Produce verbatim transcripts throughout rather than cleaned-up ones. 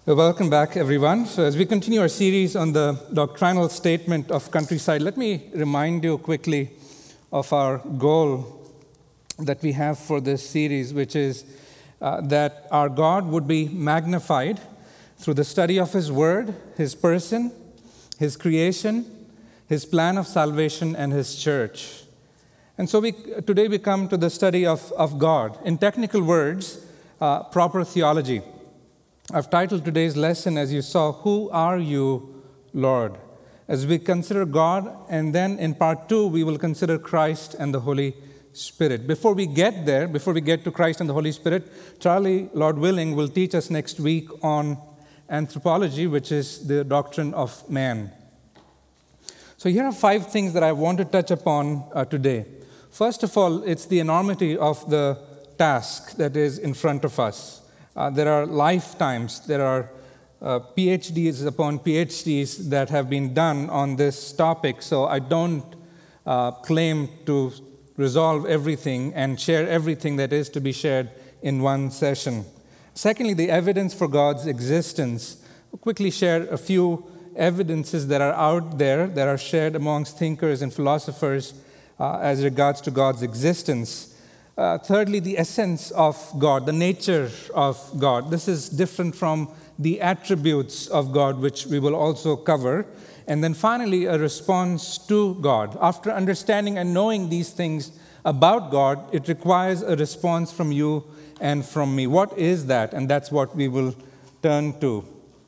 Well, welcome back, everyone. So as we continue our series on the doctrinal statement of Countryside, let me remind you quickly of our goal that we have for this series, which is uh, that our God would be magnified through the study of His Word, His person, His creation, His plan of salvation, and His church. And so we, today we come to the study of, of God. In technical words, uh, proper theology. I've titled today's lesson, as you saw, Who Are You, Lord? As we consider God, and then in part two, we will consider Christ and the Holy Spirit. Before we get there, before we get to Christ and the Holy Spirit, Charlie, Lord willing, will teach us next week on anthropology, which is the doctrine of man. So here are five things that I want to touch upon uh, today. First of all, it's the enormity of the task that is in front of us. Uh, there are lifetimes, there are uh, PhDs upon PhDs that have been done on this topic, so I don't uh, claim to resolve everything and share everything that is to be shared in one session. Secondly, the evidence for God's existence. I'll quickly share a few evidences that are out there that are shared amongst thinkers and philosophers uh, as regards to God's existence. Uh, thirdly, the essence of God, the nature of God. This is different from the attributes of God, which we will also cover. And then finally, a response to God. After understanding and knowing these things about God, it requires a response from you and from me. What is that? And that's what we will turn to.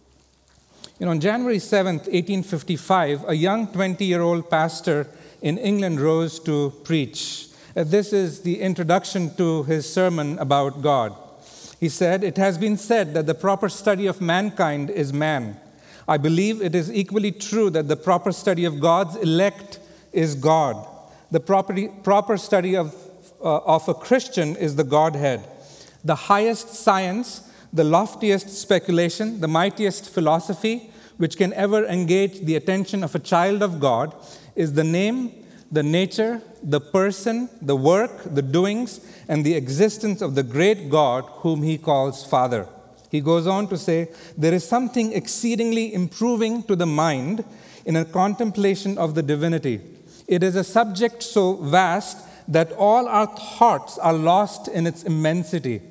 You know, on January seventh, eighteen fifty-five, a young twenty-year-old pastor in England rose to preach. This is the introduction to his sermon about God. He said, "It has been said that the proper study of mankind is man. I believe it is equally true that the proper study of God's elect is God. The proper, proper study of, uh, of a Christian is the Godhead. The highest science, the loftiest speculation, the mightiest philosophy, which can ever engage the attention of a child of God, is the name, the nature, the person, the work, the doings, and the existence of the great God whom he calls Father." He goes on to say, "There is something exceedingly improving to the mind in a contemplation of the divinity. It is a subject so vast that all our thoughts are lost in its immensity,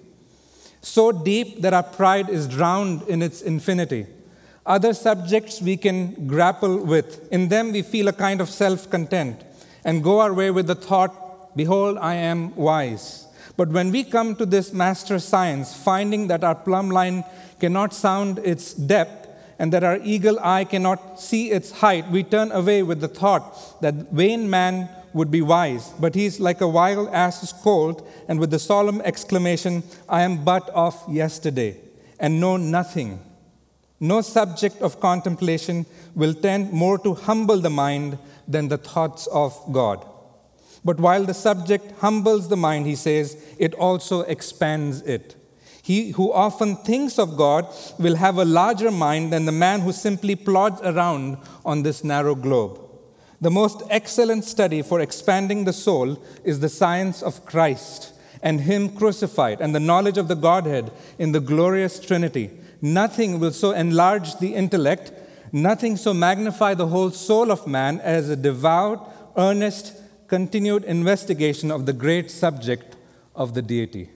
so deep that our pride is drowned in its infinity. Other subjects we can grapple with. In them we feel a kind of self-content and go our way with the thought, 'Behold, I am wise.' But when we come to this master science, finding that our plumb line cannot sound its depth and that our eagle eye cannot see its height, we turn away with the thought that vain man would be wise, but he is like a wild ass's colt, and with the solemn exclamation, 'I am but of yesterday, and know nothing.' No subject of contemplation will tend more to humble the mind than the thoughts of God. But while the subject humbles the mind," he says, "it also expands it. He who often thinks of God will have a larger mind than the man who simply plods around on this narrow globe. The most excellent study for expanding the soul is the science of Christ and Him crucified and the knowledge of the Godhead in the glorious Trinity. Nothing will so enlarge the intellect, nothing so magnify the whole soul of man as a devout, earnest, continued investigation of the great subject of the deity."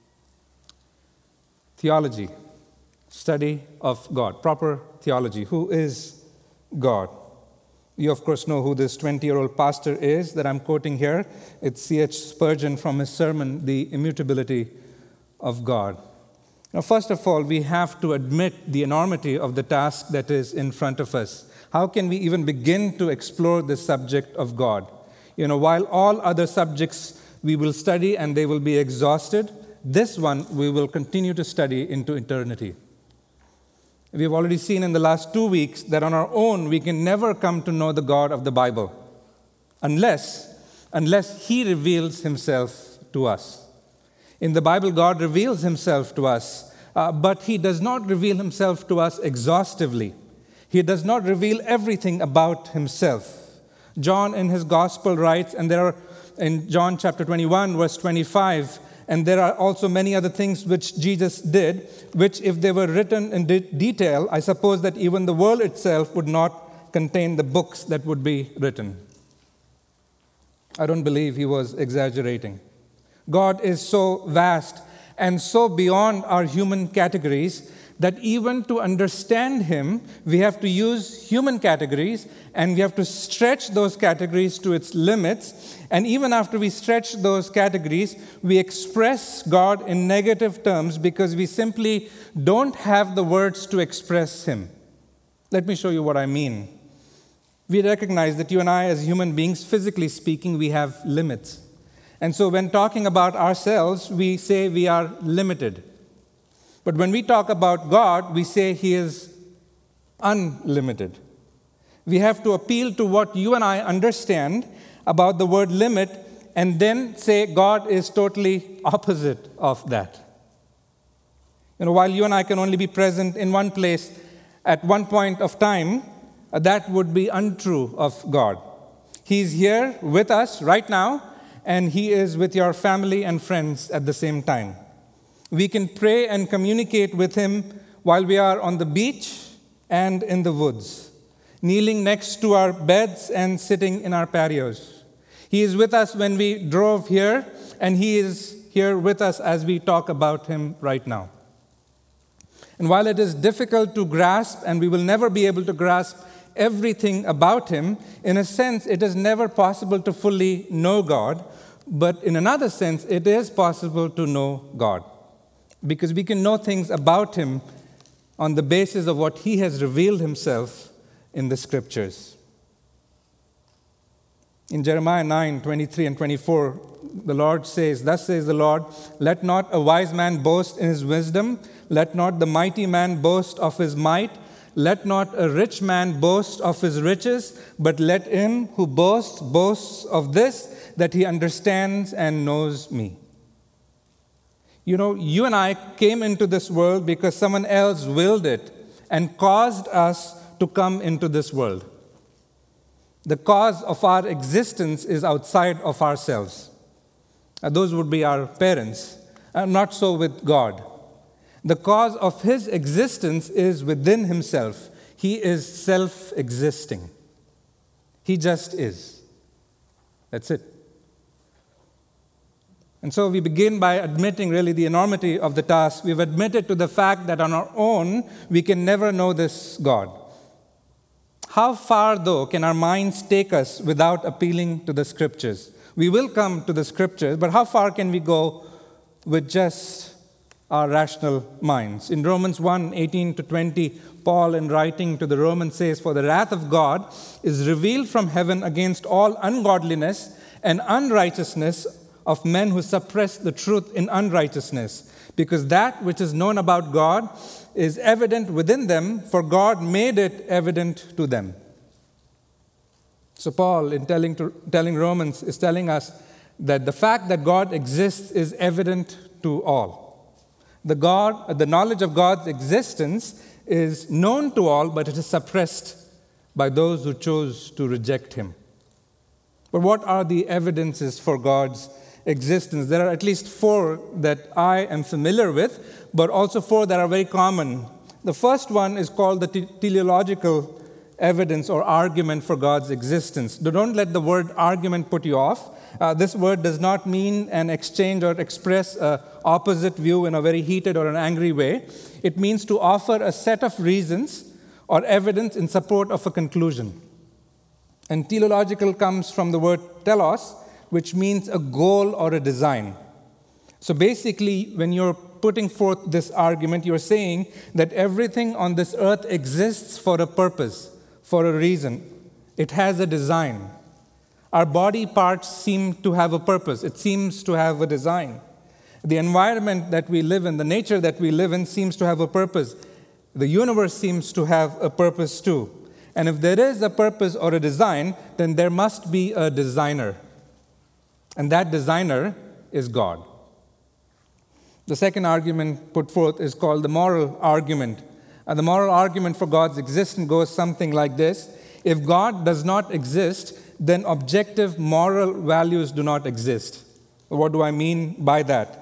Theology, study of God, proper theology. Who is God? You, of course, know who this twenty-year-old pastor is that I'm quoting here. It's C H Spurgeon from his sermon, The Immutability of God. Now, first of all, we have to admit the enormity of the task that is in front of us. How can we even begin to explore this subject of God? You know, while all other subjects we will study and they will be exhausted, this one we will continue to study into eternity. We have already seen in the last two weeks that on our own we can never come to know the God of the Bible unless, unless He reveals Himself to us. In the Bible, God reveals Himself to us, uh, but He does not reveal Himself to us exhaustively. He does not reveal everything about Himself. John in his Gospel writes, and there are in John chapter twenty-one, verse twenty-five, And there are also many other things which Jesus did, which if they were written in de- detail, I suppose that even the world itself would not contain the books that would be written. I don't believe he was exaggerating. God is so vast and so beyond our human categories that even to understand him, we have to use human categories, and we have to stretch those categories to its limits. And even after we stretch those categories, we express God in negative terms because we simply don't have the words to express him. Let me show you what I mean. We recognize that you and I, as human beings, physically speaking, we have limits. And so when talking about ourselves, we say we are limited. But when we talk about God, we say he is unlimited. We have to appeal to what you and I understand about the word limit and then say God is totally opposite of that. You know, while you and I can only be present in one place at one point of time, that would be untrue of God. He's here with us right now, and he is with your family and friends at the same time. We can pray and communicate with him while we are on the beach and in the woods, kneeling next to our beds and sitting in our patios. He is with us when we drove here, and he is here with us as we talk about him right now. And while it is difficult to grasp, and we will never be able to grasp everything about him, in a sense, it is never possible to fully know God, but in another sense, it is possible to know God. Because we can know things about him on the basis of what he has revealed himself in the scriptures. In Jeremiah nine, twenty-three and twenty-four, the Lord says, "Thus says the Lord, let not a wise man boast in his wisdom, let not the mighty man boast of his might, let not a rich man boast of his riches, but let him who boasts boast of this, that he understands and knows me." You know, you and I came into this world because someone else willed it and caused us to come into this world. The cause of our existence is outside of ourselves. Uh, those would be our parents. Uh, not so with God. The cause of his existence is within himself. He is self-existing. He just is. That's it. And so we begin by admitting really the enormity of the task. We've admitted to the fact that on our own, we can never know this God. How far, though, can our minds take us without appealing to the Scriptures? We will come to the Scriptures, but how far can we go with just our rational minds? In Romans one, eighteen to twenty, Paul, in writing to the Romans, says, "For the wrath of God is revealed from heaven against all ungodliness and unrighteousness of men who suppress the truth in unrighteousness, because that which is known about God is evident within them, for God made it evident to them." So Paul, in telling, to, telling Romans, is telling us that the fact that God exists is evident to all. The, God, the knowledge of God's existence is known to all, but it is suppressed by those who chose to reject him. But what are the evidences for God's existence? There are at least four that I am familiar with, but also four that are very common. The first one is called the te- teleological evidence or argument for God's existence. Don't let the word argument put you off. Uh, this word does not mean an exchange or express an opposite view in a very heated or an angry way. It means to offer a set of reasons or evidence in support of a conclusion. And teleological comes from the word telos, which means a goal or a design. So basically, when you're putting forth this argument, you're saying that everything on this earth exists for a purpose, for a reason. It has a design. Our body parts seem to have a purpose. It seems to have a design. The environment that we live in, the nature that we live in, seems to have a purpose. The universe seems to have a purpose too. And if there is a purpose or a design, then there must be a designer. And that designer is God. The second argument put forth is called the moral argument. And the moral argument for God's existence goes something like this. If God does not exist, then objective moral values do not exist. What do I mean by that?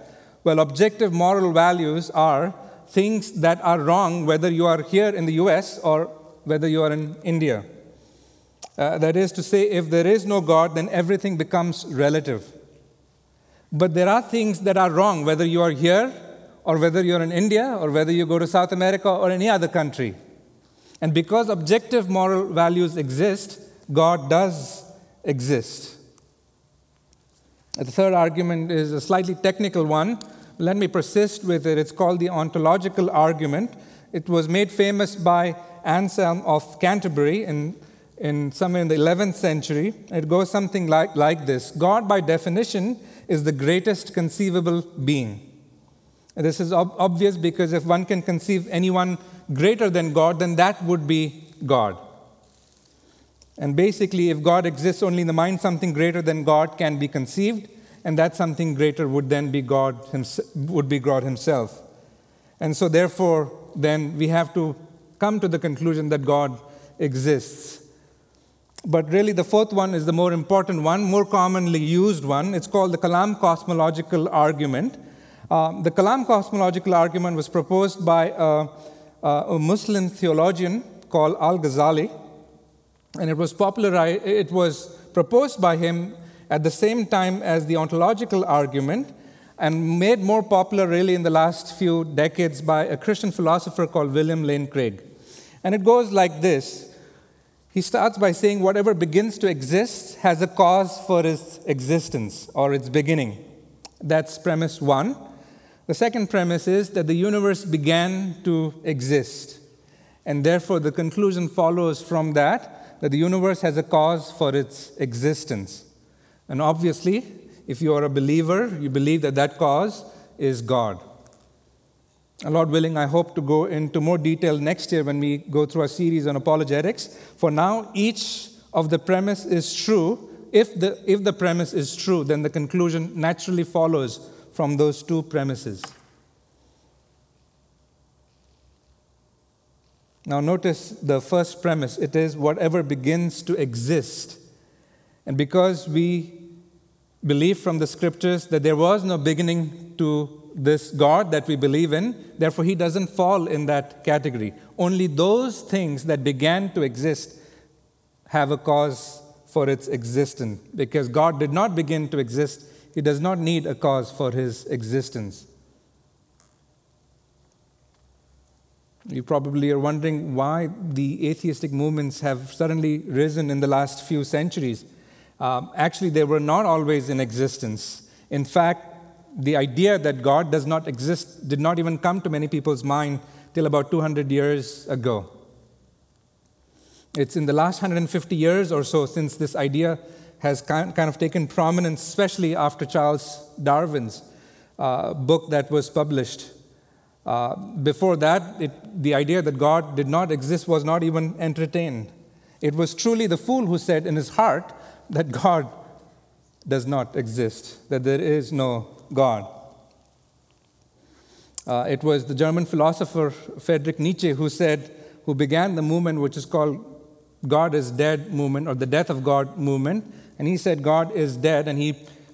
Well, objective moral values are things that are wrong whether you are here in the U S or whether you are in India. Uh, that is to say, if there is no God, then everything becomes relative. But there are things that are wrong whether you are here or whether you're in India or whether you go to South America or any other country. And because objective moral values exist, God does exist. The third argument is a slightly technical one. Let me persist with it. It's called the ontological argument. It was made famous by Anselm of Canterbury in, in somewhere in the eleventh century. It goes something like, like this. God, by definition, is the greatest conceivable being. And this is ob- obvious because if one can conceive anyone greater than God, then that would be God. And basically, if God exists only in the mind, something greater than God can be conceived, and that something greater would then be God himself, would be God himself. And so therefore, then we have to come to the conclusion that God exists. But really the fourth one is the more important one, more commonly used one. It's called the Kalam cosmological argument. Um, the Kalam cosmological argument was proposed by a, a Muslim theologian called Al-Ghazali, and it was popularized, it was proposed by him at the same time as the ontological argument, and made more popular really in the last few decades by a Christian philosopher called William Lane Craig. And it goes like this. He starts by saying whatever begins to exist has a cause for its existence or its beginning. That's premise one. The second premise is that the universe began to exist. And therefore the conclusion follows from that, that the universe has a cause for its existence. And obviously, if you are a believer, you believe that that cause is God. And Lord willing, I hope to go into more detail next year when we go through our series on apologetics. For now, each of the premise is true. If the, if the premise is true, then the conclusion naturally follows from those two premises. Now notice the first premise. It is whatever begins to exist. And because we believe from the scriptures that there was no beginning to this God that we believe in, therefore he doesn't fall in that category. Only those things that began to exist have a cause for its existence. Because God did not begin to exist, he does not need a cause for his existence. You probably are wondering why the atheistic movements have suddenly risen in the last few centuries. Um, actually, they were not always in existence. In fact, the idea that God does not exist did not even come to many people's mind till about two hundred years ago. It's in the last one hundred fifty years or so since this idea has kind of taken prominence, especially after Charles Darwin's uh, book that was published. Uh, before that, it, the idea that God did not exist was not even entertained. It was truly the fool who said in his heart that God does not exist, that there is no God. Uh, it was the German philosopher Friedrich Nietzsche who said, who began the movement which is called God is Dead movement, or the Death of God movement, and he said God is dead, and he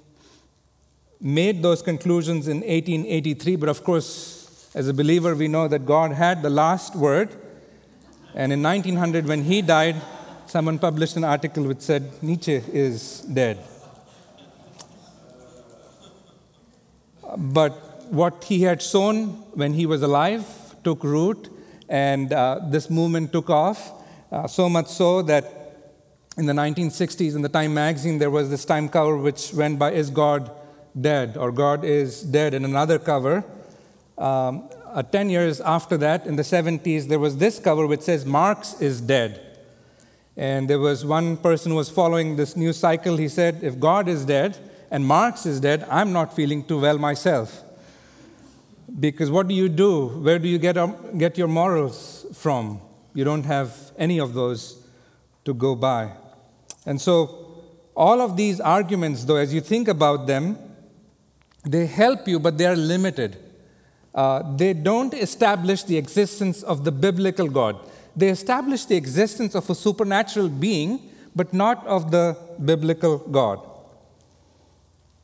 made those conclusions in eighteen eighty-three, but of course, as a believer, we know that God had the last word, and in nineteen hundred, when he died, someone published an article which said, Nietzsche is dead. But what he had sown when he was alive took root, and uh, this movement took off, uh, so much so that in the nineteen sixties, in the Time magazine, there was this Time cover which went by, Is God Dead? Or God is Dead, and another cover. Um, uh, ten years after that, in the seventies, there was this cover which says, Marx is dead. And there was one person who was following this news cycle. He said, if God is dead and Marx is dead, I'm not feeling too well myself. Because what do you do? Where do you get, um, get your morals from? You don't have any of those to go by. And so all of these arguments, though, as you think about them, they help you, but they are limited. Uh, they don't establish the existence of the biblical God. They establish the existence of a supernatural being, but not of the biblical God.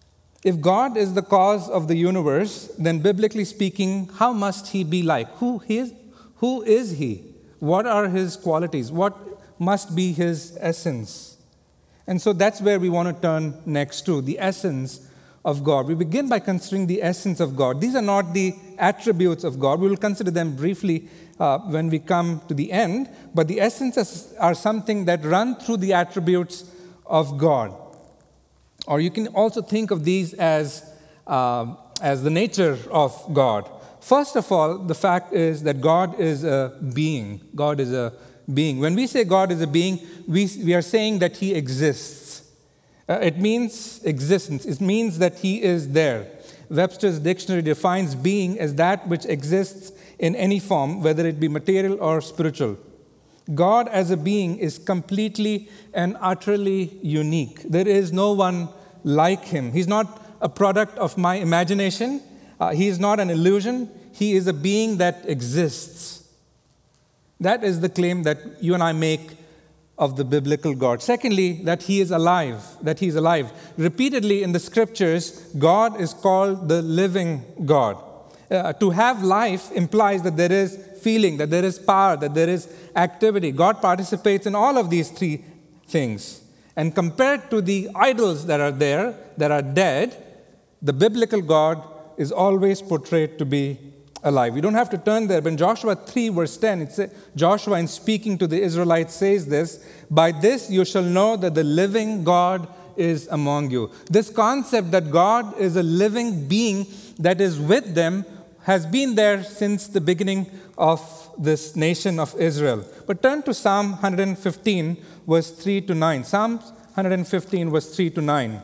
If God is the cause of the universe, then biblically speaking, how must he be like? Who is, who is he? What are his qualities? What must be his essence? And so that's where we want to turn next to, the essence of God. We begin by considering the essence of God. These are not the attributes of God. We will consider them briefly uh, when we come to the end, but the essences are something that run through the attributes of God. Or you can also think of these as, uh, as the nature of God. First of all, the fact is that God is a being. God is a being. When we say God is a being, we, we are saying that he exists. Uh, it means existence. It means that he is there. Webster's dictionary defines being as that which exists in any form, whether it be material or spiritual. God as a being is completely and utterly unique. There is no one like him. He's not a product of my imagination. Uh, he is not an illusion. He is a being that exists. That is the claim that you and I make of the biblical God. Secondly, that he is alive, that he is alive. Repeatedly in the scriptures, God is called the living God. Uh, to have life implies that there is feeling, that there is power, that there is activity. God participates in all of these three things. And compared to the idols that are there, that are dead, the biblical God is always portrayed to be alive. We don't have to turn there, but in Joshua three, verse ten, it says, Joshua, in speaking to the Israelites, says this, "By this you shall know that the living God is among you." This concept that God is a living being that is with them has been there since the beginning of this nation of Israel. But turn to Psalm one fifteen, verse three to nine. Psalm one fifteen, verse three to nine.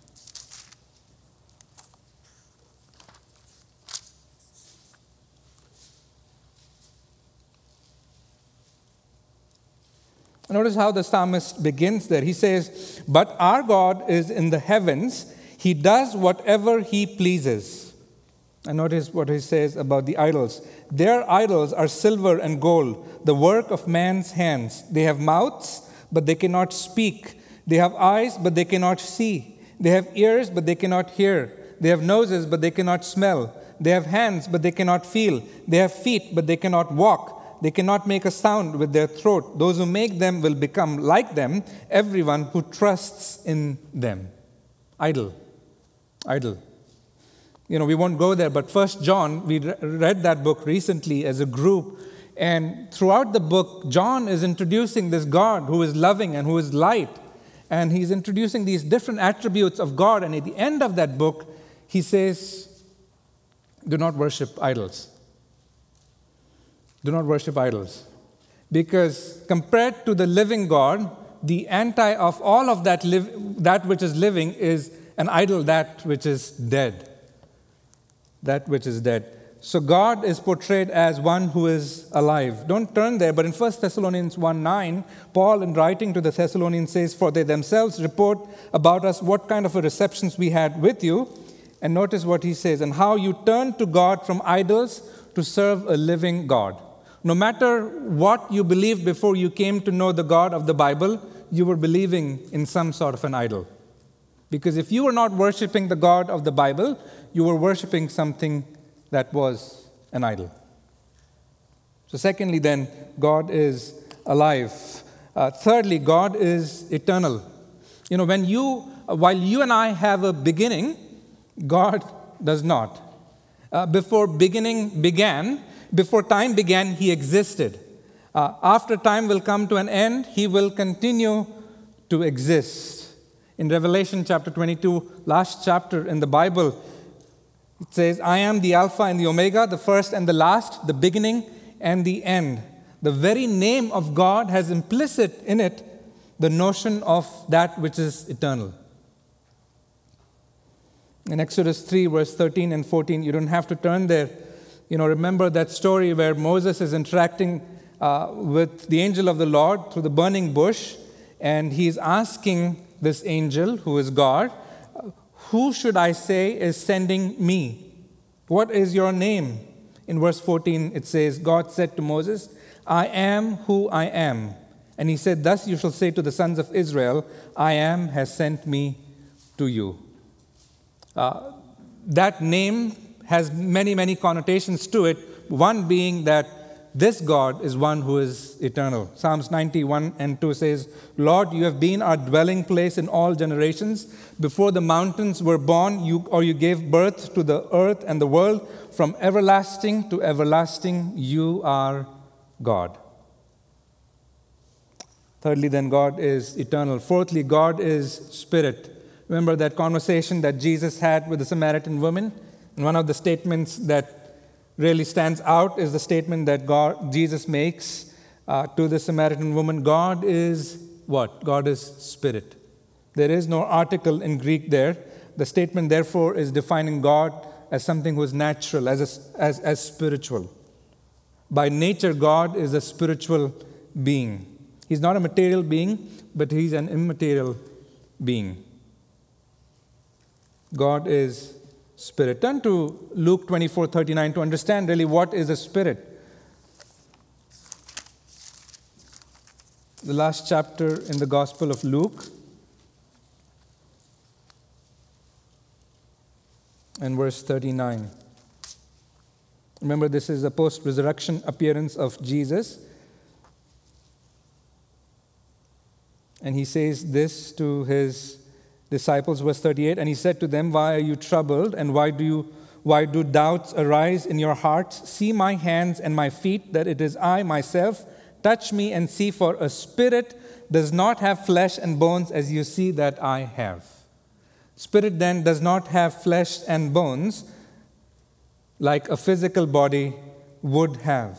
Notice how the psalmist begins there. He says, "But our God is in the heavens. He does whatever he pleases." And notice what he says about the idols. "Their idols are silver and gold, the work of man's hands. They have mouths, but they cannot speak. They have eyes, but they cannot see. They have ears, but they cannot hear. They have noses, but they cannot smell. They have hands, but they cannot feel. They have feet, but they cannot walk. They cannot make a sound with their throat. Those who make them will become like them, everyone who trusts in them." Idol. Idol. You know, we won't go there, but First John, we read that book recently as a group, and throughout the book, John is introducing this God who is loving and who is light, and he's introducing these different attributes of God, and at the end of that book, he says, do not worship idols. Do not worship idols. Because compared to the living God, the anti of all of that, live, that which is living is an idol, that which is dead. That which is dead. So God is portrayed as one who is alive. Don't turn there, but in First Thessalonians one nine, Paul, in writing to the Thessalonians, says, "For they themselves report about us what kind of a receptions we had with you." And notice what he says, "And how you turned to God from idols to serve a living God." No matter what you believed before you came to know the God of the Bible, you were believing in some sort of an idol. Because if you were not worshiping the God of the Bible, you were worshiping something that was an idol. So secondly then, God is alive. Uh, thirdly, God is eternal. You know, when you, while you and I have a beginning, God does not. Uh, before beginning began, Before time began, he existed. Uh, after time will come to an end, he will continue to exist. In Revelation chapter twenty-two, last chapter in the Bible, it says, "I am the Alpha and the Omega, the first and the last, the beginning and the end." The very name of God has implicit in it the notion of that which is eternal. In Exodus three, verse thirteen and fourteen, you don't have to turn there. You know, remember that story where Moses is interacting uh, with the angel of the Lord through the burning bush, and he's asking this angel, who is God, "Who should I say is sending me? What is your name?" In verse fourteen, it says, God said to Moses, "I am who I am." And he said, "Thus you shall say to the sons of Israel, I am has sent me to you." Uh, that name has many, many connotations to it, one being that this God is one who is eternal. Psalms ninety-one and two says, Lord, you have been our dwelling place in all generations. Before the mountains were born, you or you gave birth to the earth and the world. From everlasting to everlasting, you are God. Thirdly, then, God is eternal. Fourthly, God is spirit. Remember that conversation that Jesus had with the Samaritan woman? And one of the statements that really stands out is the statement that God, Jesus makes uh, to the Samaritan woman. God is what? God is spirit. There is no article in Greek there. The statement, therefore, is defining God as something who is natural, as, a, as, as spiritual. By nature, God is a spiritual being. He's not a material being, but he's an immaterial being. God is spirit. Turn to Luke twenty-four thirty-nine to understand really what is a spirit. The last chapter in the Gospel of Luke. And verse thirty-nine. Remember, this is a post-resurrection appearance of Jesus. And he says this to his disciples, verse thirty-eight, and he said to them, why are you troubled, and why do you, why do doubts arise in your hearts? See my hands and my feet, that it is I myself. Touch me and see, for a spirit does not have flesh and bones as you see that I have. Spirit then does not have flesh and bones like a physical body would have.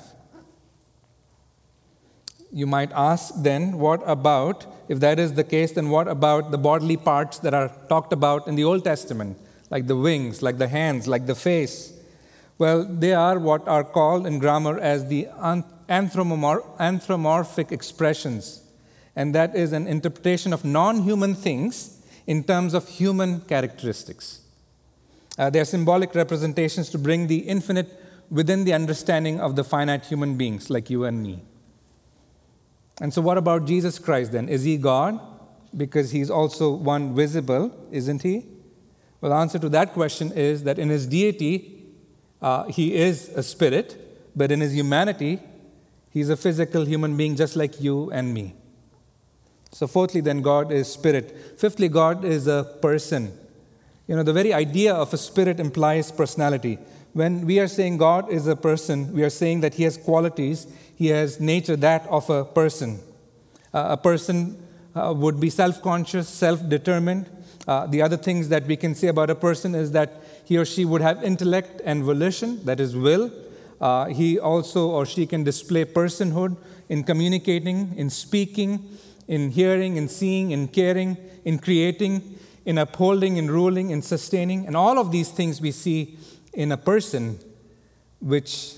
You might ask then, what about, if that is the case, then what about the bodily parts that are talked about in the Old Testament, like the wings, like the hands, like the face? Well, they are what are called in grammar as the anthropomor- anthropomorphic expressions. And that is an interpretation of non-human things in terms of human characteristics. Uh, they are symbolic representations to bring the infinite within the understanding of the finite human beings like you and me. And so what about Jesus Christ then? Is he God? Because he's also one visible, isn't he? Well, the answer to that question is that in his deity, uh, he is a spirit, but in his humanity, he's a physical human being just like you and me. So fourthly, then, God is spirit. Fifthly, God is a person. You know, the very idea of a spirit implies personality. When we are saying God is a person, we are saying that he has qualities, he has nature, that of a person. Uh, a person uh, would be self-conscious, self-determined. Uh, the other things that we can say about a person is that he or she would have intellect and volition, that is will. Uh, he also or she can display personhood in communicating, in speaking, in hearing, in seeing, in caring, in creating, in upholding, in ruling, in sustaining. And all of these things we see in a person, which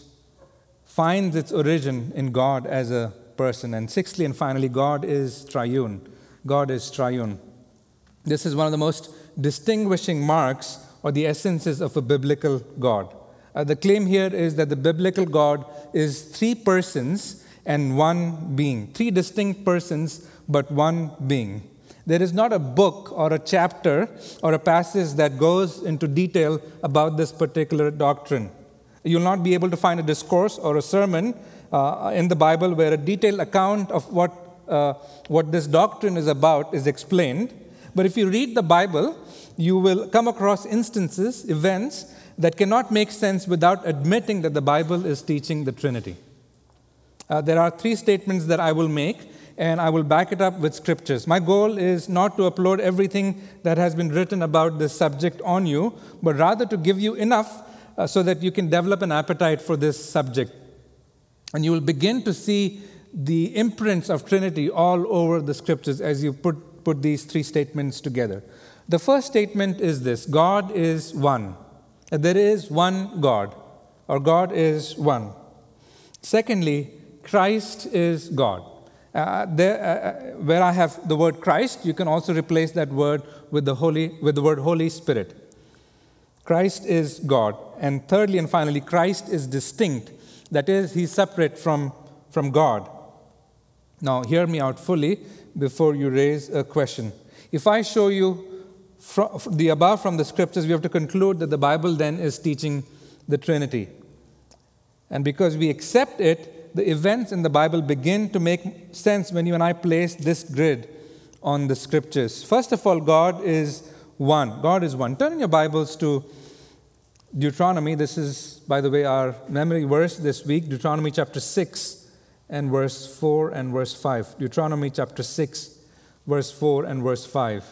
finds its origin in God as a person. And sixthly and finally, God is triune. God is triune. This is one of the most distinguishing marks or the essences of a biblical God. Uh, the claim here is that the biblical God is three persons and one being. Three distinct persons, but one being. There is not a book or a chapter or a passage that goes into detail about this particular doctrine. You'll not be able to find a discourse or a sermon uh, in the Bible where a detailed account of what, uh, what this doctrine is about is explained. But if you read the Bible, you will come across instances, events that cannot make sense without admitting that the Bible is teaching the Trinity. Uh, there are three statements that I will make, and I will back it up with scriptures. My goal is not to upload everything that has been written about this subject on you, but rather to give you enough uh, so that you can develop an appetite for this subject. And you will begin to see the imprints of Trinity all over the scriptures as you put, put these three statements together. The first statement is this: God is one. There is one God, or God is one. Secondly, Christ is God. Uh, there, uh, where I have the word Christ, you can also replace that word with the Holy, with the word Holy Spirit. Christ is God. And thirdly and finally, Christ is distinct. That is, he's separate from, from God. Now, hear me out fully before you raise a question. If I show you from the above from the scriptures, we have to conclude that the Bible then is teaching the Trinity. And because we accept it, the events in the Bible begin to make sense when you and I place this grid on the scriptures. First of all, God is one. God is one. Turn in your Bibles to Deuteronomy. This is, by the way, our memory verse this week. Deuteronomy chapter six and verse four and verse five. Deuteronomy chapter six, verse four and verse five.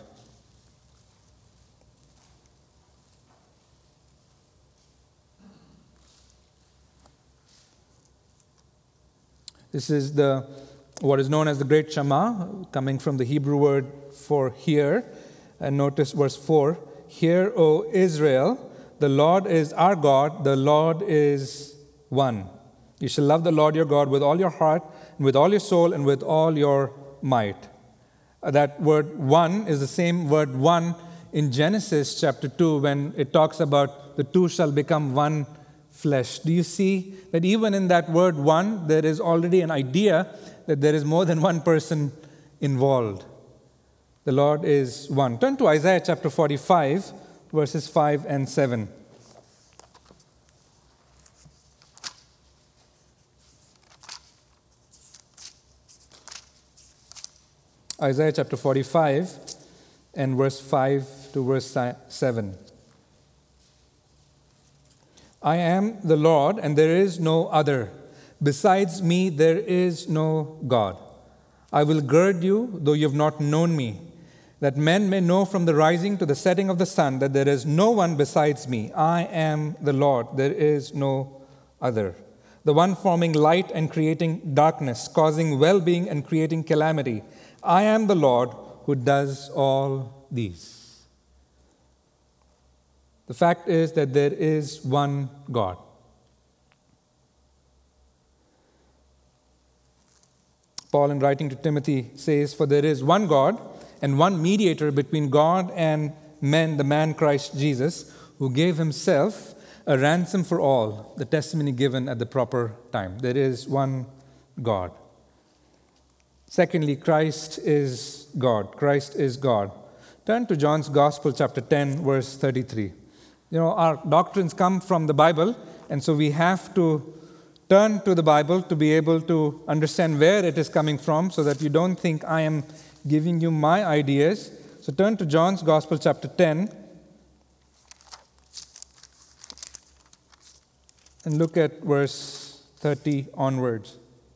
This is the what is known as the Great Shema, coming from the Hebrew word for hear. And notice verse four. Hear, O Israel, the Lord is our God, the Lord is one. You shall love the Lord your God with all your heart, and with all your soul, and with all your might. That word one is the same word one in Genesis chapter two when it talks about the two shall become one flesh. Do you see that even in that word one, there is already an idea that there is more than one person involved? The Lord is one. Turn to Isaiah chapter forty-five, verses five and seven. Isaiah chapter forty-five and verse five to verse seven. I am the Lord, and there is no other. Besides me, there is no God. I will gird you, though you have not known me, that men may know from the rising to the setting of the sun that there is no one besides me. I am the Lord, there is no other. The one forming light and creating darkness, causing well-being and creating calamity. I am the Lord who does all these. The fact is that there is one God. Paul, in writing to Timothy, says, for there is one God and one mediator between God and men, the man Christ Jesus, who gave himself a ransom for all, the testimony given at the proper time. There is one God. Secondly, Christ is God. Christ is God. Turn to John's Gospel, chapter ten, verse thirty-three. You know, our doctrines come from the Bible, and so we have to turn to the Bible to be able to understand where it is coming from so that you don't think I am giving you my ideas. So turn to John's Gospel, chapter ten, and look at verse thirty onwards.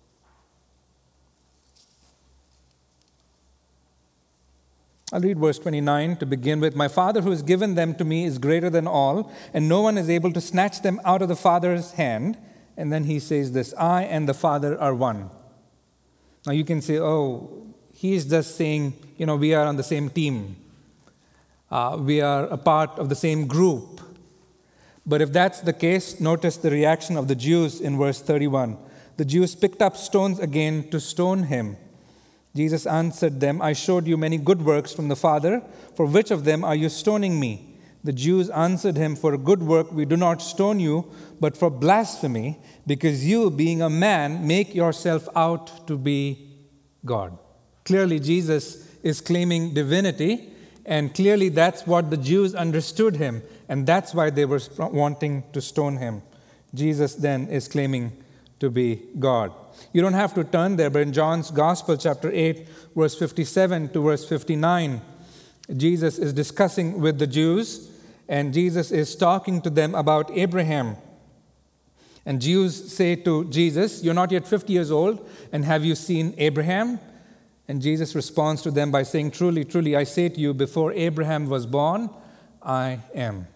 I'll read verse twenty-nine to begin with. My Father who has given them to me is greater than all, and no one is able to snatch them out of the Father's hand. And then he says this, I and the Father are one. Now you can say, oh, he's just saying, you know, we are on the same team. Uh, we are a part of the same group. But if that's the case, notice the reaction of the Jews in verse thirty-one. The Jews picked up stones again to stone him. Jesus answered them, I showed you many good works from the Father. For which of them are you stoning me? The Jews answered him, for a good work we do not stone you, but for blasphemy, because you, being a man, make yourself out to be God. Clearly, Jesus is claiming divinity, and clearly that's what the Jews understood him, and that's why they were wanting to stone him. Jesus then is claiming to be God. You don't have to turn there, but in John's Gospel, chapter eight, verse fifty-seven to verse fifty-nine, Jesus is discussing with the Jews, and Jesus is talking to them about Abraham. And Jews say to Jesus, you're not yet fifty years old, and have you seen Abraham? And Jesus responds to them by saying, truly, truly, I say to you, before Abraham was born, I am.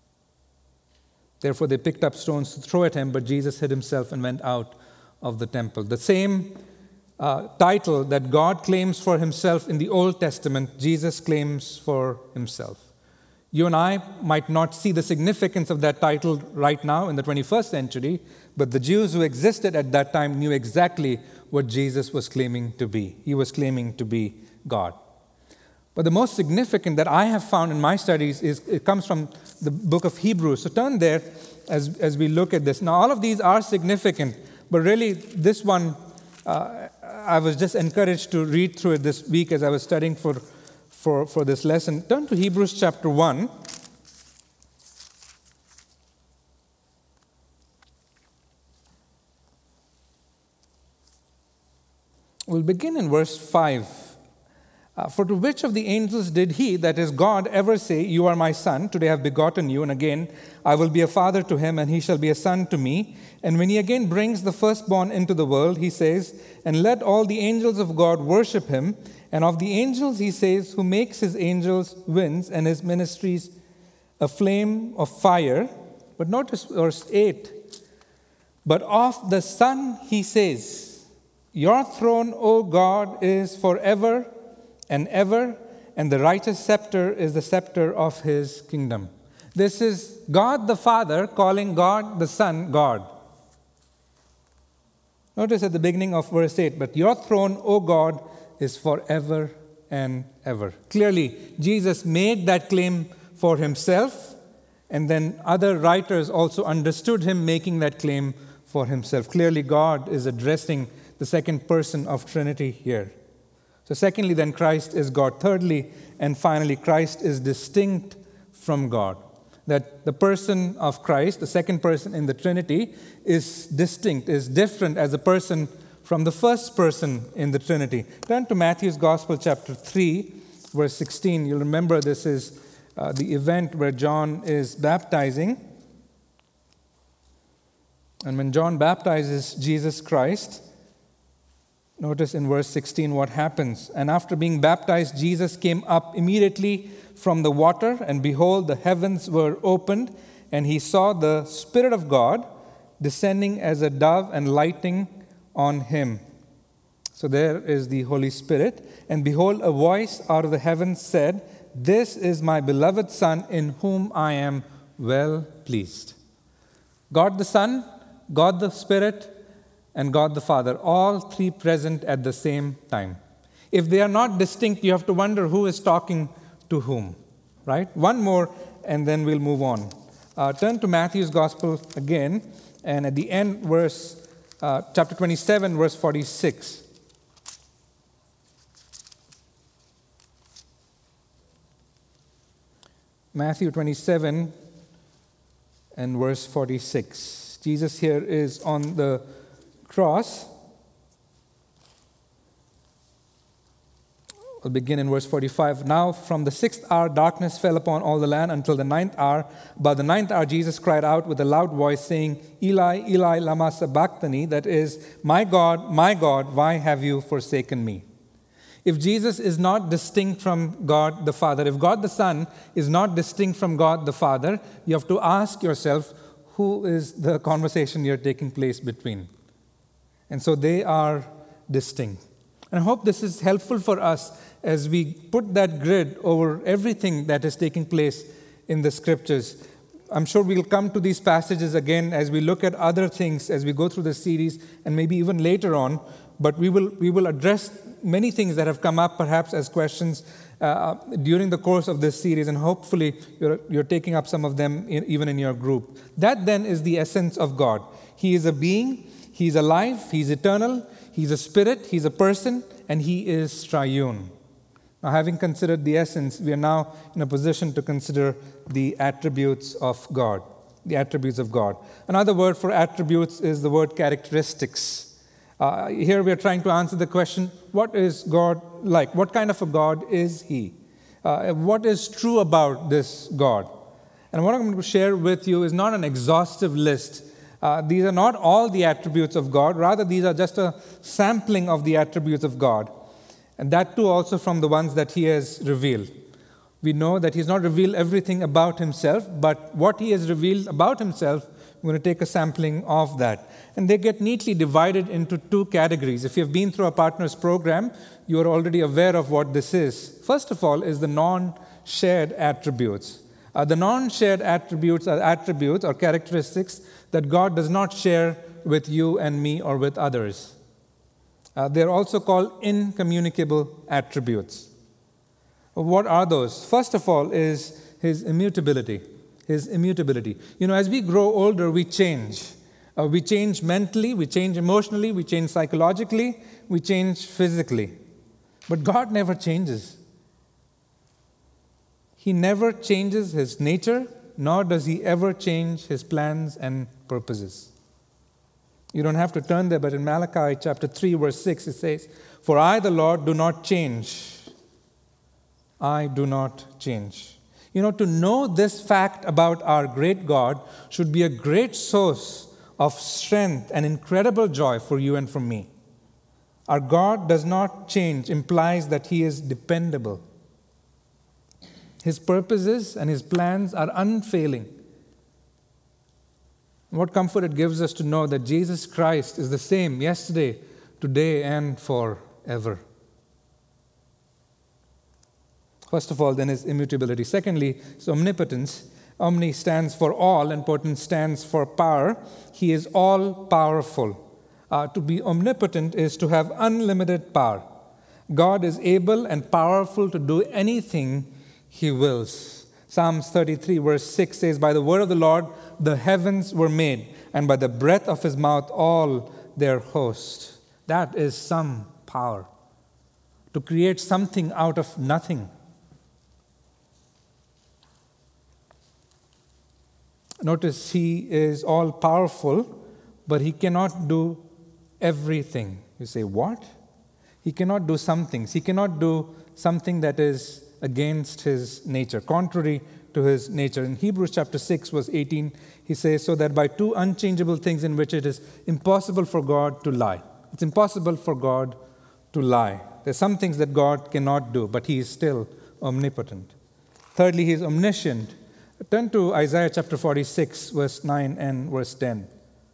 Therefore they picked up stones to throw at him, but Jesus hid himself and went out of the temple. The same uh, title that God claims for himself in the Old Testament, Jesus claims for himself. You and I might not see the significance of that title right now in the twenty-first century, but the Jews who existed at that time knew exactly what Jesus was claiming to be. He was claiming to be God. But the most significant that I have found in my studies is it comes from the book of Hebrews. So turn there as, as we look at this. Now, all of these are significant, but really this one, uh, I was just encouraged to read through it this week as I was studying for for, for this lesson. Turn to Hebrews chapter one. We'll begin in verse five. Uh, For to which of the angels did he, that is God, ever say, "You are my son, today I have begotten you, and again I will be a father to him, and he shall be a son to me"? And when he again brings the firstborn into the world, he says, "And let all the angels of God worship him." And of the angels he says, "Who makes his angels winds, and his ministries a flame of fire." But notice verse eight. "But of the Son he says, Your throne, O God, is forever and ever, and the righteous scepter is the scepter of his kingdom." This is God the Father calling God the Son God. Notice at the beginning of verse eight, "But your throne, O God, is forever and ever." Clearly, Jesus made that claim for himself, and then other writers also understood him making that claim for himself. Clearly, God is addressing the second person of Trinity here. So secondly, then, Christ is God. Thirdly, and finally, Christ is distinct from God. That the person of Christ, the second person in the Trinity, is distinct, is different as a person from the first person in the Trinity. Turn to Matthew's Gospel, chapter three, verse sixteen. You'll remember this is uh, the event where John is baptizing. And when John baptizes Jesus Christ, notice in verse sixteen what happens. "And after being baptized, Jesus came up immediately from the water, and behold, the heavens were opened, and he saw the Spirit of God descending as a dove and lighting on him." So there is the Holy Spirit. "And behold, a voice out of the heavens said, This is my beloved Son, in whom I am well pleased." God the Son, God the Spirit, and God the Father, all three present at the same time. If they are not distinct, you have to wonder who is talking to whom, right? One more, and then we'll move on. Uh, turn to Matthew's Gospel again, and at the end, verse uh, chapter twenty-seven, verse forty-six. Matthew twenty-seven and verse forty-six. Jesus here is on the cross. We'll begin in verse forty-five. "Now from the sixth hour darkness fell upon all the land until the ninth hour. About the ninth hour Jesus cried out with a loud voice, saying, Eli, Eli, lama sabachthani," that is, "My God, my God, why have you forsaken me?" If Jesus is not distinct from God the Father, if God the Son is not distinct from God the Father, you have to ask yourself, who is the conversation here taking place between? And so they are distinct. And I hope this is helpful for us as we put that grid over everything that is taking place in the Scriptures. I'm sure we'll come to these passages again as we look at other things, as we go through the series, and maybe even later on. But we will we will address many things that have come up perhaps as questions uh, during the course of this series, and hopefully you're, you're taking up some of them in, even in your group. That then is the essence of God. He is a being, He's alive, He's eternal, He's a spirit, He's a person, and He is triune. Now, having considered the essence, we are now in a position to consider the attributes of God. The attributes of God. Another word for attributes is the word characteristics. Uh, here we are trying to answer the question, what is God like? What kind of a God is He? Uh, what is true about this God? And what I'm going to share with you is not an exhaustive list. Uh, these are not all the attributes of God. Rather, these are just a sampling of the attributes of God. And that too also from the ones that He has revealed. We know that He's not revealed everything about Himself, but what He has revealed about Himself, we're going to take a sampling of that. And they get neatly divided into two categories. If you've been through a partner's program, you are already aware of what this is. First of all is the non-shared attributes. Uh, the non-shared attributes are attributes or characteristics that God does not share with you and me or with others. Uh, they're also called incommunicable attributes. What are those? First of all is His immutability. His immutability. You know, as we grow older, we change. Uh, we change mentally, we change emotionally, we change psychologically, we change physically. But God never changes. He never changes his nature, nor does he ever change his plans and purposes. You don't have to turn there, but in Malachi chapter three, verse six, it says, "For I, the Lord, do not change. I do not change." You know, to know this fact about our great God should be a great source of strength and incredible joy for you and for me. Our God does not change implies that he is dependable. His purposes and his plans are unfailing. What comfort it gives us to know that Jesus Christ is the same yesterday, today, and forever. First of all, then, his immutability. Secondly, his omnipotence. Omni stands for all, and potent stands for power. He is all-powerful. Uh, to be omnipotent is to have unlimited power. God is able and powerful to do anything he wills. Psalms thirty-three, verse six says, "By the word of the Lord the heavens were made, and by the breath of his mouth all their host." That is some power. To create something out of nothing. Notice he is all-powerful, but he cannot do everything. You say, what? He cannot do some things. He cannot do something that is against his nature, contrary to his nature. In Hebrews chapter six, verse eighteen, he says, "So that by two unchangeable things in which it is impossible for God to lie." It's impossible for God to lie. There's some things that God cannot do, but he is still omnipotent. Thirdly, he is omniscient. Turn to Isaiah chapter forty-six, verse nine and verse ten.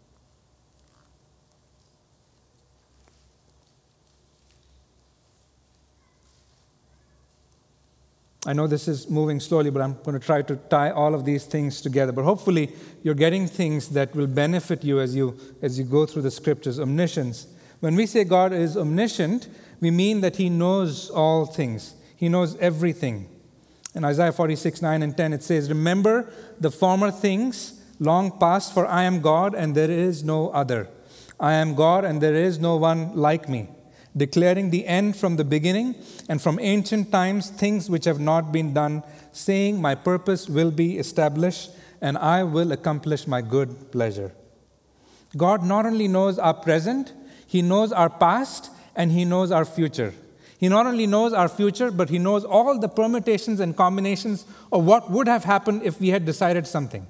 I know this is moving slowly, but I'm going to try to tie all of these things together. But hopefully, you're getting things that will benefit you as you as you go through the scriptures. Omniscience. When we say God is omniscient, we mean that he knows all things. He knows everything. In Isaiah forty-six, nine and ten, it says, "Remember the former things long past, for I am God and there is no other. I am God and there is no one like me, declaring the end from the beginning, and from ancient times things which have not been done, saying, my purpose will be established, and I will accomplish my good pleasure." God not only knows our present, he knows our past, and he knows our future. He not only knows our future, but he knows all the permutations and combinations of what would have happened if we had decided something.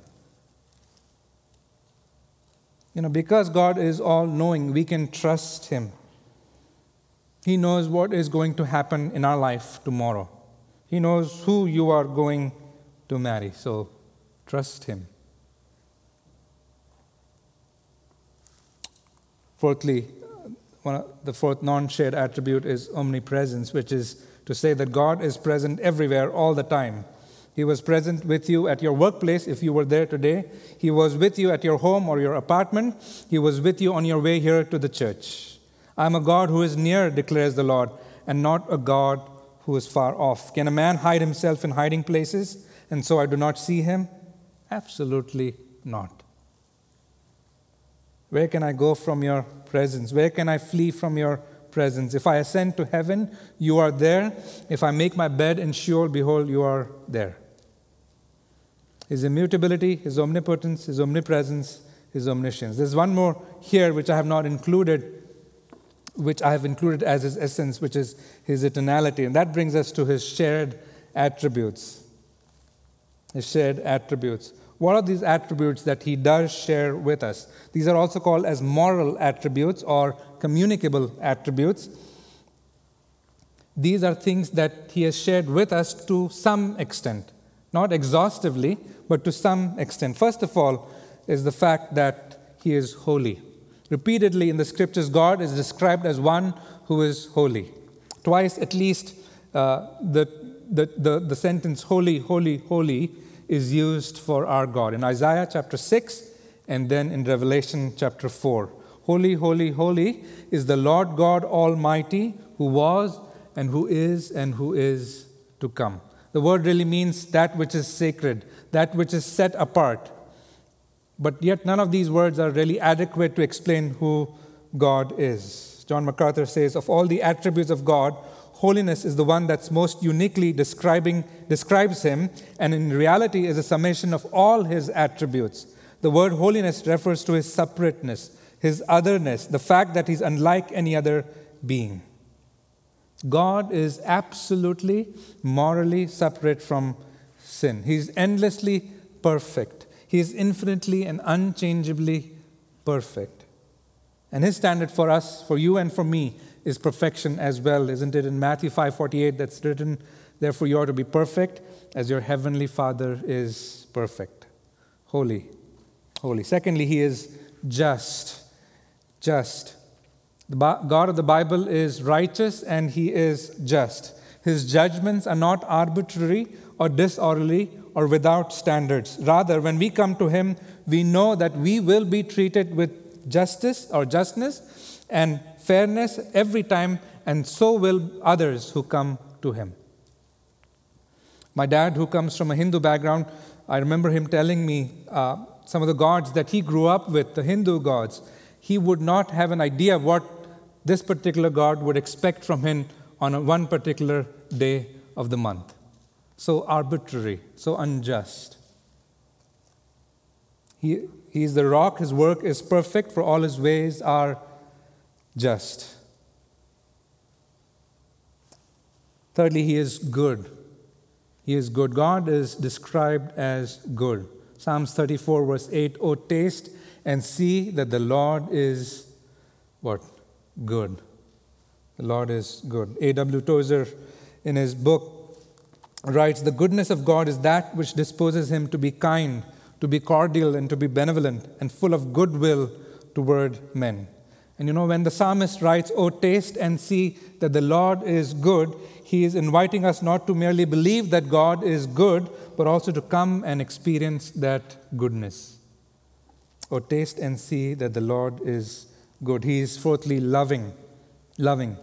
You know, because God is all-knowing, we can trust him. He knows what is going to happen in our life tomorrow. He knows who you are going to marry, so trust him. Fourthly, one of the fourth non-shared attribute is omnipresence, which is to say that God is present everywhere all the time. He was present with you at your workplace if you were there today. He was with you at your home or your apartment. He was with you on your way here to the church. "I am a God who is near," declares the Lord, "and not a God who is far off." Can a man hide himself in hiding places, and so I do not see him? Absolutely not. Where can I go from your presence? Where can I flee from your presence? If I ascend to heaven, you are there. If I make my bed in Sheol, behold, you are there. His immutability, his omnipotence, his omnipresence, his omniscience. There's one more here which I have not included, which I have included as his essence, which is his eternality. And that brings us to his shared attributes. His shared attributes. What are these attributes that he does share with us? These are also called as moral attributes or communicable attributes. These are things that he has shared with us to some extent. Not exhaustively, but to some extent. First of all is the fact that he is holy. Repeatedly in the scriptures, God is described as one who is holy. Twice at least uh, the, the, the, the sentence holy, holy, holy is used for our God. In Isaiah chapter six and then in Revelation chapter four. Holy, holy, holy is the Lord God Almighty, who was and who is and who is to come. The word really means that which is sacred, that which is set apart. But yet none of these words are really adequate to explain who God is. John MacArthur says, of all the attributes of God, holiness is the one that's most uniquely describing describes him, and in reality is a summation of all his attributes. The word holiness refers to his separateness, his otherness, the fact that he's unlike any other being. God is absolutely morally separate from sin. He's endlessly perfect. He is infinitely and unchangeably perfect. And his standard for us, for you and for me, is perfection as well, isn't it? In Matthew five forty-eight, that's written, therefore you are to be perfect as your heavenly Father is perfect. Holy. Holy. Secondly, he is just. Just. The God of the Bible is righteous and he is just. His judgments are not arbitrary or disorderly or without standards. Rather, when we come to him, we know that we will be treated with justice or justness and fairness every time, and so will others who come to him. My dad, who comes from a Hindu background, I remember him telling me uh, some of the gods that he grew up with, the Hindu gods. He would not have an idea what this particular god would expect from him on a one particular day of the month. So arbitrary, so unjust. He, he is the rock, his work is perfect, for all his ways are just. Thirdly, he is good. He is good. God is described as good. Psalms thirty-four, verse eight, "O taste and see that the Lord is," what? Good. The Lord is good. A W Tozer, in his book, writes, "The goodness of God is that which disposes him to be kind, to be cordial, and to be benevolent, and full of goodwill toward men." And you know, when the psalmist writes, "Oh, taste and see that the Lord is good," he is inviting us not to merely believe that God is good, but also to come and experience that goodness. "Oh, taste and see that the Lord is good." He is fourthly loving. Loving.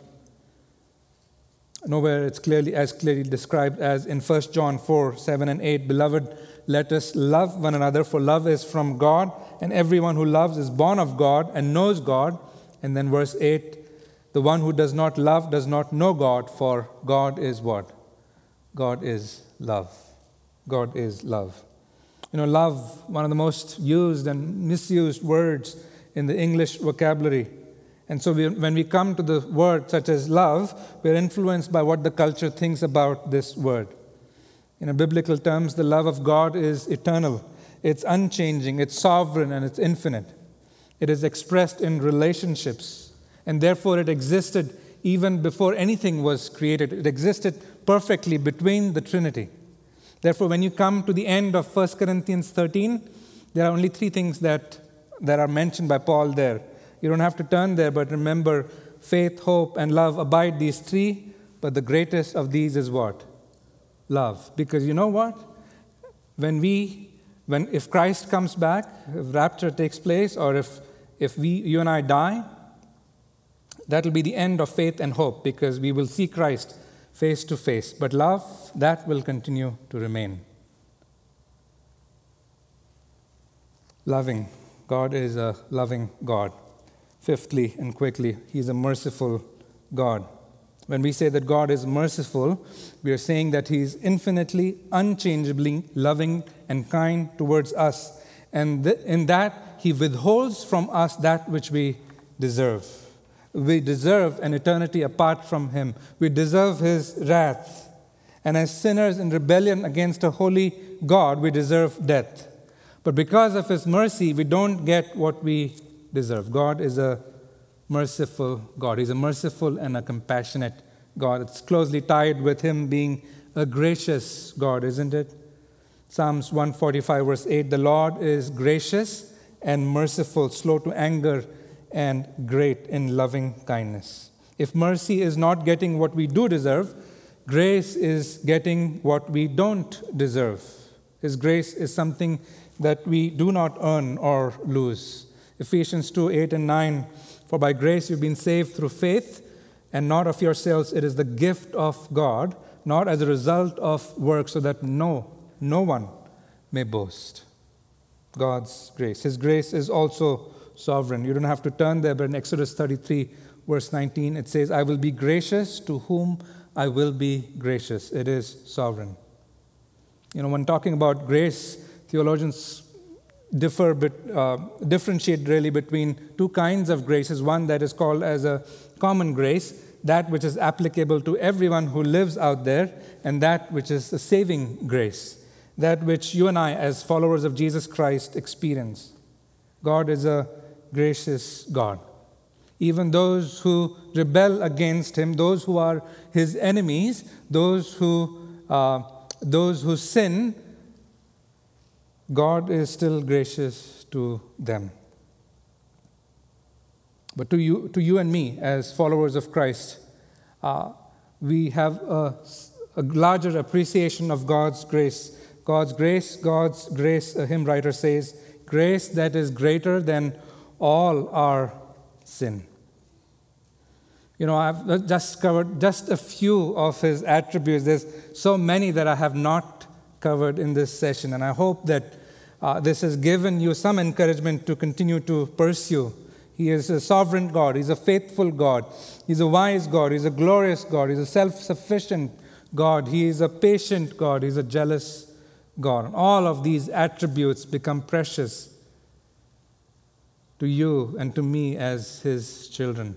Nowhere it's clearly as clearly described as in First John four, seven and eight. "Beloved, let us love one another, for love is from God, and everyone who loves is born of God and knows God." And then verse eight, "The one who does not love does not know God, for God is what? God is love." God is love. You know, love, one of the most used and misused words in the English vocabulary. And so we, when we come to the word such as love, we're influenced by what the culture thinks about this word. In biblical terms, the love of God is eternal. It's unchanging, it's sovereign, and it's infinite. It is expressed in relationships, and therefore it existed even before anything was created. It existed perfectly between the Trinity. Therefore, when you come to the end of First Corinthians thirteen, there are only three things that, that are mentioned by Paul there. You don't have to turn there, but remember, faith, hope, and love abide, these three, but the greatest of these is what? Love. Because you know what? When we, when if Christ comes back, if rapture takes place, or if, if we, you and I die, that will be the end of faith and hope, because we will see Christ face to face. But love, that will continue to remain. Loving. God is a loving God. Fifthly and quickly, He's a merciful God. When we say that God is merciful, we are saying that He is infinitely, unchangeably loving and kind towards us. And th- in that, He withholds from us that which we deserve. We deserve an eternity apart from Him. We deserve His wrath. And as sinners in rebellion against a holy God, we deserve death. But because of His mercy, we don't get what we deserve. God is a merciful God. He's a merciful and a compassionate God. It's closely tied with Him being a gracious God, isn't it? Psalms one forty-five, verse eight, "The Lord is gracious and merciful, slow to anger, and great in loving kindness." If mercy is not getting what we do deserve, grace is getting what we don't deserve. His grace is something that we do not earn or lose. Ephesians two, eight and nine, "For by grace you've been saved through faith, and not of yourselves. It is the gift of God, not as a result of works, so that no, no one may boast." God's grace. His grace is also sovereign. You don't have to turn there, but in Exodus thirty-three, verse nineteen, it says, I will be gracious to whom I will be gracious. It is sovereign. You know, when talking about grace, theologians differ, but uh, differentiate really between two kinds of graces. One that is called as a common grace, that which is applicable to everyone who lives out there, and that which is a saving grace, that which you and I, as followers of Jesus Christ, experience. God is a gracious God. Even those who rebel against Him, those who are His enemies, those who uh, those who sin, God is still gracious to them. But to you, to you and me, as followers of Christ, uh, we have a, a larger appreciation of God's grace. God's grace, God's grace, a hymn writer says, grace that is greater than all our sin. You know, I've just covered just a few of His attributes. There's so many that I have not covered in this session, and I hope that uh, this has given you some encouragement to continue to pursue. He is a sovereign God. He's a faithful God. He's a wise God. He's a glorious God. He's a self-sufficient God. He is a patient God. He's a jealous God. And all of these attributes become precious to you and to me as His children.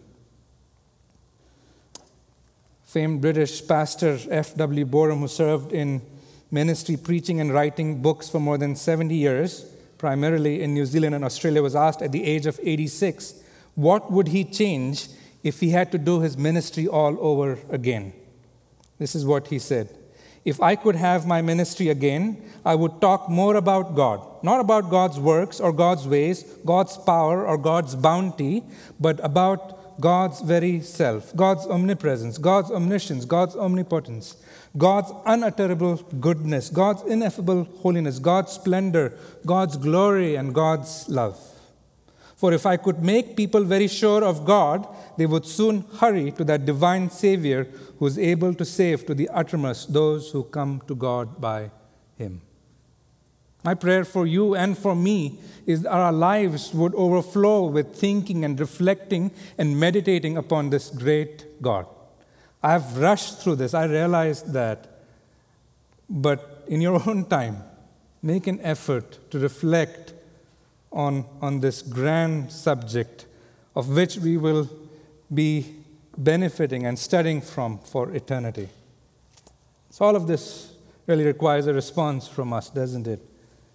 Famed British pastor F W Boreham, who served in ministry, preaching and writing books for more than seventy years, primarily in New Zealand and Australia, was asked at the age of eighty-six, what would he change if he had to do his ministry all over again? This is what he said. If I could have my ministry again, I would talk more about God. Not about God's works or God's ways, God's power or God's bounty, but about God's very self, God's omnipresence, God's omniscience, God's omnipotence, God's unutterable goodness, God's ineffable holiness, God's splendor, God's glory, and God's love. For if I could make people very sure of God, they would soon hurry to that divine Savior who is able to save to the uttermost those who come to God by Him. My prayer for you and for me is that our lives would overflow with thinking and reflecting and meditating upon this great God. I've rushed through this, I realize that. But in your own time, make an effort to reflect on, on this grand subject of which we will be benefiting and studying from for eternity. So all of this really requires a response from us, doesn't it?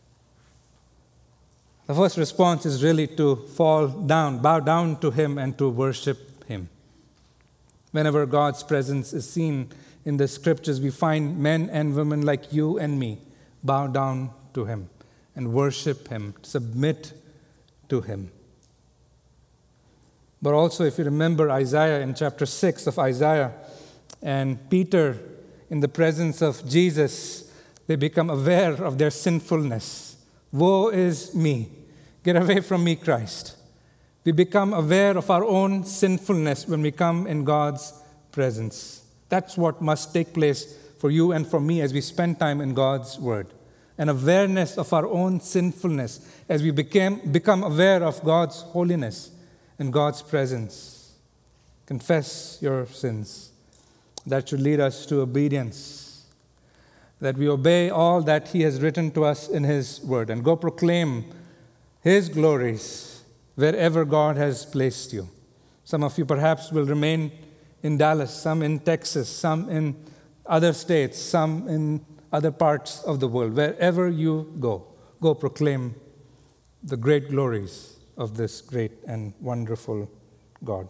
The first response is really to fall down, bow down to Him and to worship Him. Whenever God's presence is seen in the Scriptures, we find men and women like you and me bow down to Him and worship Him, submit to Him. But also, if you remember Isaiah in chapter six of Isaiah, and Peter in the presence of Jesus, they become aware of their sinfulness. Woe is me. Get away from me, Christ. We become aware of our own sinfulness when we come in God's presence. That's what must take place for you and for me as we spend time in God's Word. An awareness of our own sinfulness as we became, become aware of God's holiness and God's presence. Confess your sins. That should lead us to obedience. That we obey all that He has written to us in His Word and go proclaim His glories wherever God has placed you. Some of you perhaps will remain in Dallas, some in Texas, some in other states, some in other parts of the world. Wherever you go, go proclaim the great glories of this great and wonderful God.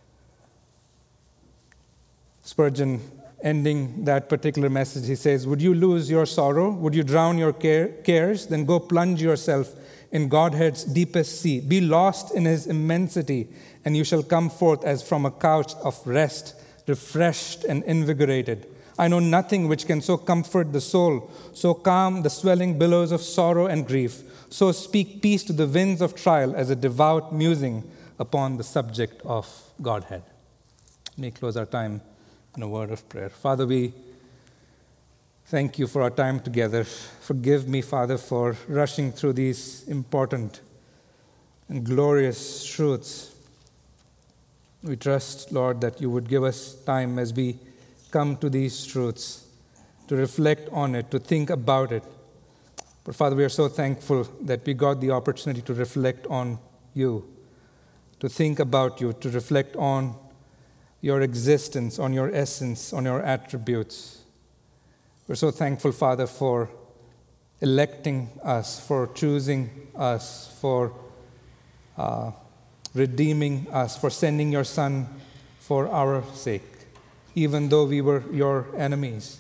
Spurgeon, ending that particular message, he says, would you lose your sorrow? Would you drown your care, cares? Then go plunge yourself in Godhead's deepest sea. Be lost in His immensity, and you shall come forth as from a couch of rest, refreshed and invigorated. I know nothing which can so comfort the soul, so calm the swelling billows of sorrow and grief, so speak peace to the winds of trial as a devout musing upon the subject of Godhead. Let me close our time in a word of prayer. Father, we thank You for our time together. Forgive me, Father, for rushing through these important and glorious truths. We trust, Lord, that you would give us time as we come to these truths, to reflect on it, to think about it. But Father, we are so thankful that we got the opportunity to reflect on you, to think about you, to reflect on your existence, on your essence, on your attributes. We're so thankful, Father, for electing us, for choosing us, for uh, redeeming us, for sending your Son for our sake, even though we were your enemies.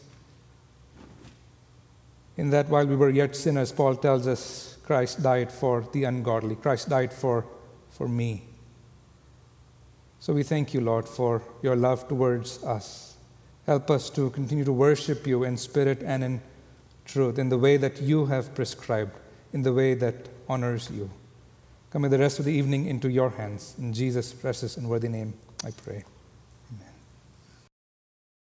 In that while we were yet sinners, Paul tells us, Christ died for the ungodly. Christ died for, for me. So we thank you, Lord, for your love towards us. Help us to continue to worship you in spirit and in truth, in the way that you have prescribed, in the way that honors you. Commit the rest of the evening into your hands. In Jesus' precious and worthy name, I pray.